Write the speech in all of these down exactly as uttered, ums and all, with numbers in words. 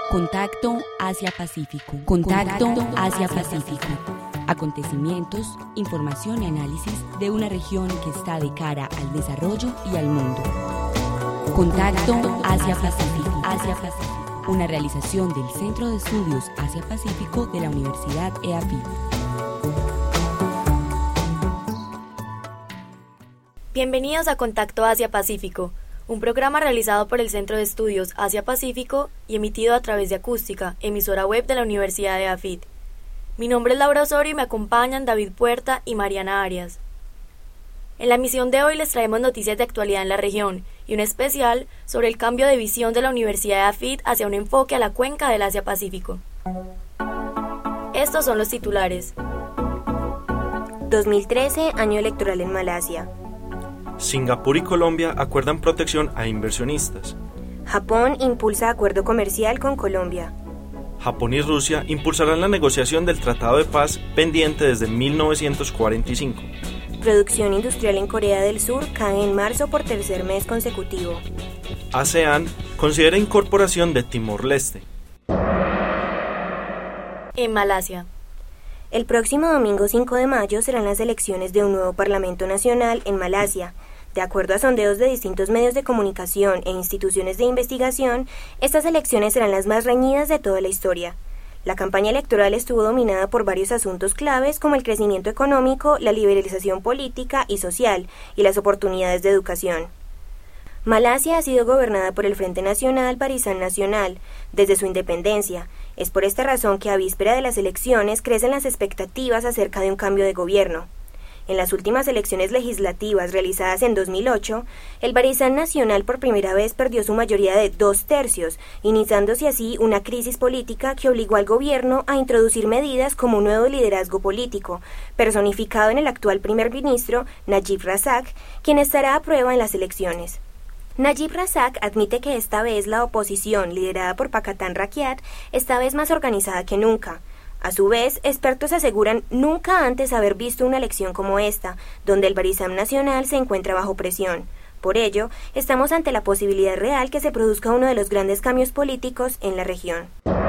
Contacto Asia-Pacífico. Contacto Asia-Pacífico. Acontecimientos, información y análisis de una región que está de cara al desarrollo y al mundo. Contacto Asia-Pacífico. Asia-Pacífico. Una realización del Centro de Estudios Asia-Pacífico de la Universidad E A F I T. Bienvenidos a Contacto Asia-Pacífico, un programa realizado por el Centro de Estudios Asia-Pacífico y emitido a través de Acústica, emisora web de la Universidad de E A F I T. Mi nombre es Laura Osorio y me acompañan David Puerta y Mariana Arias. En la emisión de hoy les traemos noticias de actualidad en la región y un especial sobre el cambio de visión de la Universidad de E A F I T hacia un enfoque a la cuenca del Asia-Pacífico. Estos son los titulares. dos mil trece, año electoral en Malasia. Singapur y Colombia acuerdan protección a inversionistas. Japón impulsa acuerdo comercial con Colombia. Japón y Rusia impulsarán la negociación del Tratado de Paz pendiente desde mil novecientos cuarenta y cinco. Producción industrial en Corea del Sur cae en marzo por tercer mes consecutivo. ASEAN considera incorporación de Timor-Leste. En Malasia. El próximo domingo cinco de mayo serán las elecciones de un nuevo Parlamento Nacional en Malasia. De acuerdo a sondeos de distintos medios de comunicación e instituciones de investigación, estas elecciones serán las más reñidas de toda la historia. La campaña electoral estuvo dominada por varios asuntos claves como el crecimiento económico, la liberalización política y social y las oportunidades de educación. Malasia ha sido gobernada por el Frente Nacional Barisan Nasional desde su independencia. Es por esta razón que a víspera de las elecciones crecen las expectativas acerca de un cambio de gobierno. En las últimas elecciones legislativas realizadas en dos mil ocho, el Barisan Nasional por primera vez perdió su mayoría de dos tercios, iniciándose así una crisis política que obligó al gobierno a introducir medidas como un nuevo liderazgo político, personificado en el actual primer ministro Najib Razak, quien estará a prueba en las elecciones. Najib Razak admite que esta vez la oposición, liderada por Pakatan Rakyat, esta vez más organizada que nunca. A su vez, expertos aseguran nunca antes haber visto una elección como esta, donde el Barisan Nasional se encuentra bajo presión. Por ello, estamos ante la posibilidad real que se produzca uno de los grandes cambios políticos en la región.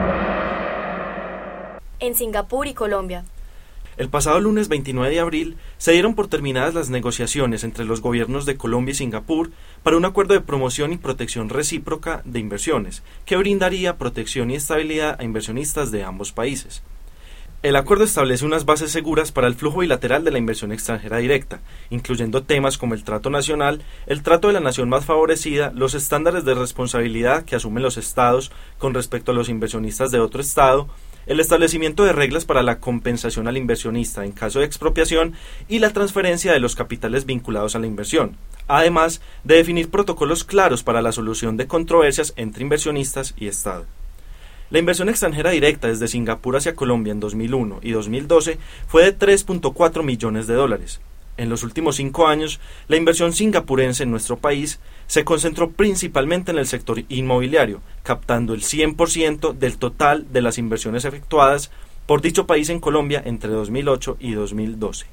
En Singapur y Colombia. El pasado lunes veintinueve de abril se dieron por terminadas las negociaciones entre los gobiernos de Colombia y Singapur para un acuerdo de promoción y protección recíproca de inversiones, que brindaría protección y estabilidad a inversionistas de ambos países. El acuerdo establece unas bases seguras para el flujo bilateral de la inversión extranjera directa, incluyendo temas como el trato nacional, el trato de la nación más favorecida, los estándares de responsabilidad que asumen los estados con respecto a los inversionistas de otro estado, el establecimiento de reglas para la compensación al inversionista en caso de expropiación y la transferencia de los capitales vinculados a la inversión, además de definir protocolos claros para la solución de controversias entre inversionistas y Estado. La inversión extranjera directa desde Singapur hacia Colombia en dos mil uno y dos mil doce fue de tres punto cuatro millones de dólares. En los últimos cinco años, la inversión singapurense en nuestro país se concentró principalmente en el sector inmobiliario, captando el cien por ciento del total de las inversiones efectuadas por dicho país en Colombia entre dos mil ocho y dos mil doce.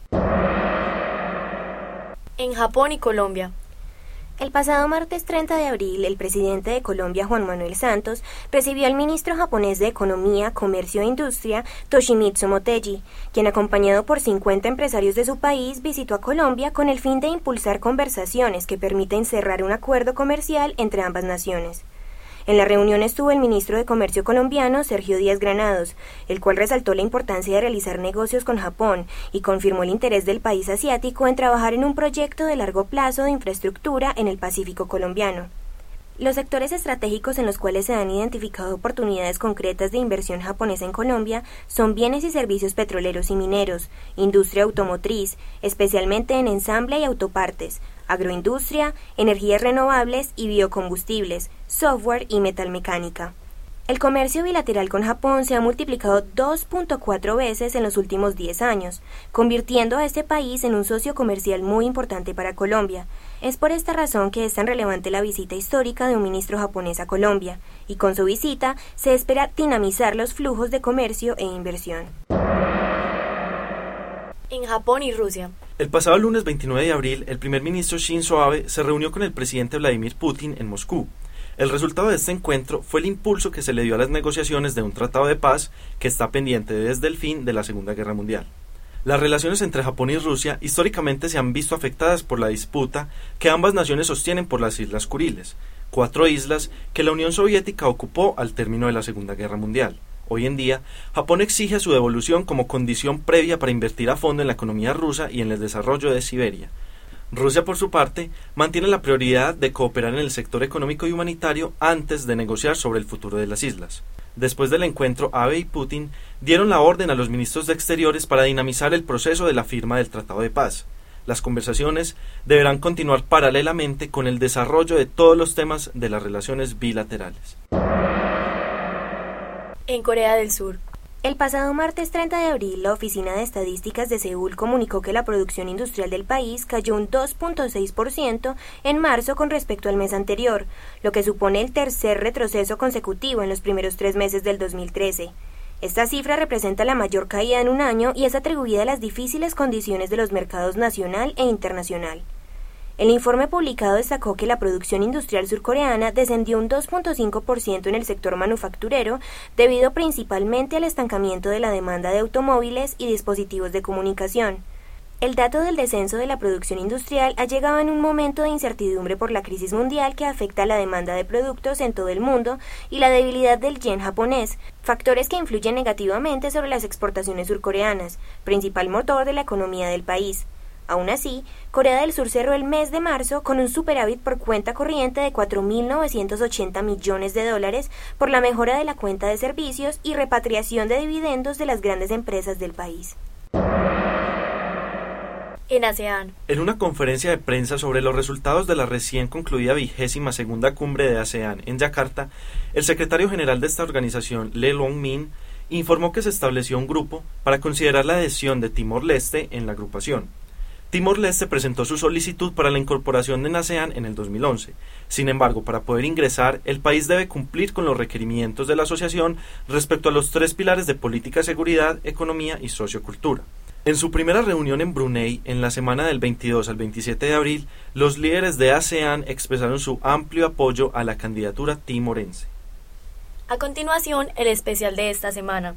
En Japón y Colombia. El pasado martes treinta de abril, el presidente de Colombia, Juan Manuel Santos, recibió al ministro japonés de Economía, Comercio e Industria, Toshimitsu Motegi, quien, acompañado por cincuenta empresarios de su país, visitó a Colombia con el fin de impulsar conversaciones que permitan cerrar un acuerdo comercial entre ambas naciones. En la reunión estuvo el ministro de Comercio colombiano, Sergio Díaz Granados, el cual resaltó la importancia de realizar negocios con Japón y confirmó el interés del país asiático en trabajar en un proyecto de largo plazo de infraestructura en el Pacífico colombiano. Los sectores estratégicos en los cuales se han identificado oportunidades concretas de inversión japonesa en Colombia son bienes y servicios petroleros y mineros, industria automotriz, especialmente en ensamble y autopartes, agroindustria, energías renovables y biocombustibles, software y metalmecánica. El comercio bilateral con Japón se ha multiplicado dos punto cuatro veces en los últimos diez años, convirtiendo a este país en un socio comercial muy importante para Colombia. Es por esta razón que es tan relevante la visita histórica de un ministro japonés a Colombia, y con su visita se espera dinamizar los flujos de comercio e inversión. En Japón y Rusia. El pasado lunes veintinueve de abril, el primer ministro Shinzo Abe se reunió con el presidente Vladimir Putin en Moscú. El resultado de este encuentro fue el impulso que se le dio a las negociaciones de un tratado de paz que está pendiente desde el fin de la Segunda Guerra Mundial. Las relaciones entre Japón y Rusia históricamente se han visto afectadas por la disputa que ambas naciones sostienen por las Islas Kuriles, cuatro islas que la Unión Soviética ocupó al término de la Segunda Guerra Mundial. Hoy en día, Japón exige su devolución como condición previa para invertir a fondo en la economía rusa y en el desarrollo de Siberia. Rusia, por su parte, mantiene la prioridad de cooperar en el sector económico y humanitario antes de negociar sobre el futuro de las islas. Después del encuentro, Abe y Putin dieron la orden a los ministros de Exteriores para dinamizar el proceso de la firma del Tratado de Paz. Las conversaciones deberán continuar paralelamente con el desarrollo de todos los temas de las relaciones bilaterales. En Corea del Sur. El pasado martes treinta de abril, la Oficina de Estadísticas de Seúl comunicó que la producción industrial del país cayó un dos punto seis por ciento en marzo con respecto al mes anterior, lo que supone el tercer retroceso consecutivo en los primeros tres meses del dos mil trece. Esta cifra representa la mayor caída en un año y es atribuida a las difíciles condiciones de los mercados nacional e internacional. El informe publicado destacó que la producción industrial surcoreana descendió un dos punto cinco por ciento en el sector manufacturero debido principalmente al estancamiento de la demanda de automóviles y dispositivos de comunicación. El dato del descenso de la producción industrial ha llegado en un momento de incertidumbre por la crisis mundial que afecta a la demanda de productos en todo el mundo y la debilidad del yen japonés, factores que influyen negativamente sobre las exportaciones surcoreanas, principal motor de la economía del país. Aún así, Corea del Sur cerró el mes de marzo con un superávit por cuenta corriente de cuatro mil novecientos ochenta millones de dólares por la mejora de la cuenta de servicios y repatriación de dividendos de las grandes empresas del país. En ASEAN. En una conferencia de prensa sobre los resultados de la recién concluida vigésima segunda cumbre de ASEAN en Yakarta, el secretario general de esta organización, Lee Long-min, informó que se estableció un grupo para considerar la adhesión de Timor-Leste en la agrupación. Timor-Leste presentó su solicitud para la incorporación en ASEAN en el dos mil once. Sin embargo, para poder ingresar, el país debe cumplir con los requerimientos de la asociación respecto a los tres pilares de política, seguridad, economía y sociocultura. En su primera reunión en Brunei, en la semana del veintidós al veintisiete de abril, los líderes de ASEAN expresaron su amplio apoyo a la candidatura timorense. A continuación, el especial de esta semana.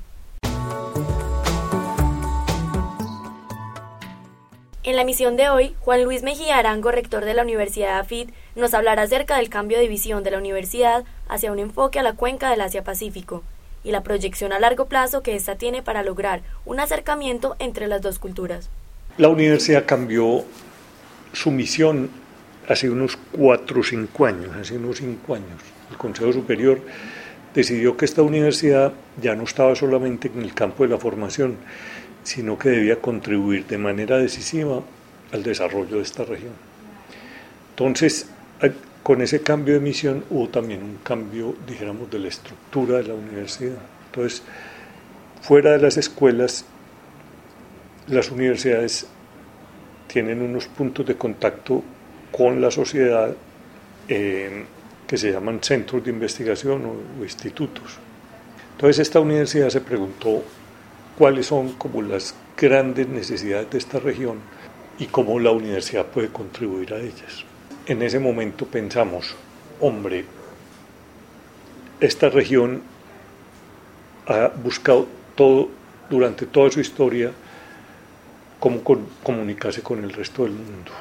En la emisión de hoy, Juan Luis Mejía Arango, rector de la Universidad de AFIT, nos hablará acerca del cambio de visión de la universidad hacia un enfoque a la cuenca del Asia-Pacífico y la proyección a largo plazo que ésta tiene para lograr un acercamiento entre las dos culturas. La universidad cambió su misión hace unos cuatro o cinco años, hace unos cinco años. El Consejo Superior decidió que esta universidad ya no estaba solamente en el campo de la formación, sino que debía contribuir de manera decisiva al desarrollo de esta región. Entonces, con ese cambio de misión hubo también un cambio, dijéramos, de la estructura de la universidad. Entonces, fuera de las escuelas, las universidades tienen unos puntos de contacto con la sociedad eh, que se llaman centros de investigación o, o institutos. Entonces, esta universidad se preguntó cuáles son como las grandes necesidades de esta región y cómo la universidad puede contribuir a ellas. En ese momento pensamos, hombre, esta región ha buscado todo, durante toda su historia, cómo con, comunicarse con el resto del mundo.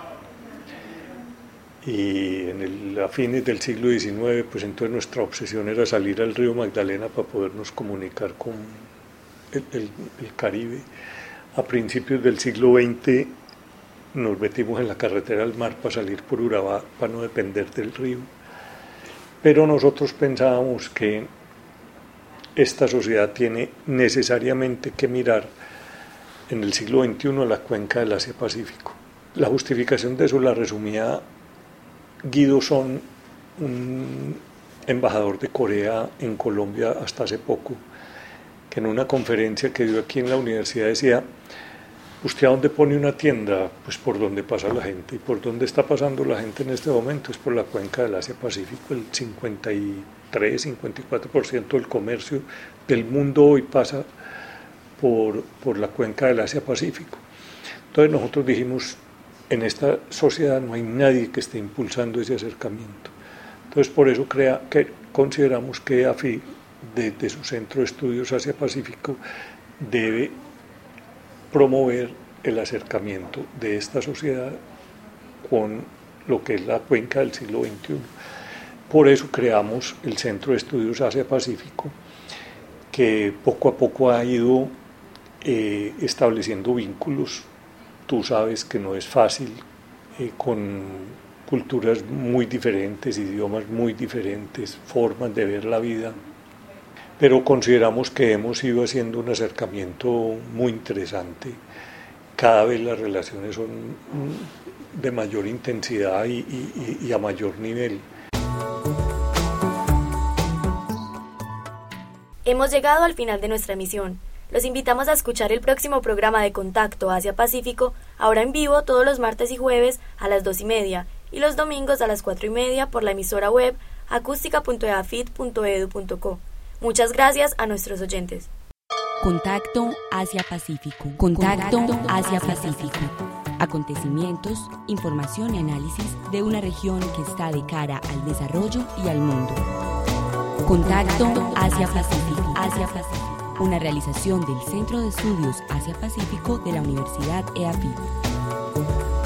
Y en el, a fines del siglo diecinueve, pues entonces nuestra obsesión era salir al río Magdalena para podernos comunicar con el, el, el Caribe. A principios del siglo veinte nos metimos en la carretera al mar para salir por Urabá, para no depender del río. Pero nosotros pensábamos que esta sociedad tiene necesariamente que mirar en el siglo veintiuno a la cuenca del Asia-Pacífico. La justificación de eso la resumía Guido Son, un embajador de Corea en Colombia hasta hace poco, que en una conferencia que dio aquí en la universidad decía: ¿usted a dónde pone una tienda? Pues por donde pasa la gente. ¿Y por dónde está pasando la gente en este momento? Es por la cuenca del Asia-Pacífico. El cincuenta y tres, cincuenta y cuatro por ciento del comercio del mundo hoy pasa por, por la cuenca del Asia-Pacífico. Entonces nosotros dijimos, en esta sociedad no hay nadie que esté impulsando ese acercamiento. Entonces, por eso crea, que consideramos que EAFIT, desde su Centro de Estudios Asia-Pacífico, debe promover el acercamiento de esta sociedad con lo que es la cuenca del siglo veintiuno. Por eso creamos el Centro de Estudios Asia-Pacífico, que poco a poco ha ido eh, estableciendo vínculos. Tú sabes que no es fácil, eh, con culturas muy diferentes, idiomas muy diferentes, formas de ver la vida, pero consideramos que hemos ido haciendo un acercamiento muy interesante. Cada vez las relaciones son de mayor intensidad y, y, y a mayor nivel. Hemos llegado al final de nuestra emisión. Los invitamos a escuchar el próximo programa de Contacto Asia-Pacífico, ahora en vivo todos los martes y jueves a las dos y media y los domingos a las cuatro y media por la emisora web acústica punto e a f i t punto e d u punto co. Muchas gracias a nuestros oyentes. Contacto Asia-Pacífico. Contacto Asia-Pacífico. Acontecimientos, información y análisis de una región que está de cara al desarrollo y al mundo. Contacto Asia-Pacífico. Asia-Pacífico. Una realización del Centro de Estudios Asia-Pacífico de la Universidad EAFIT.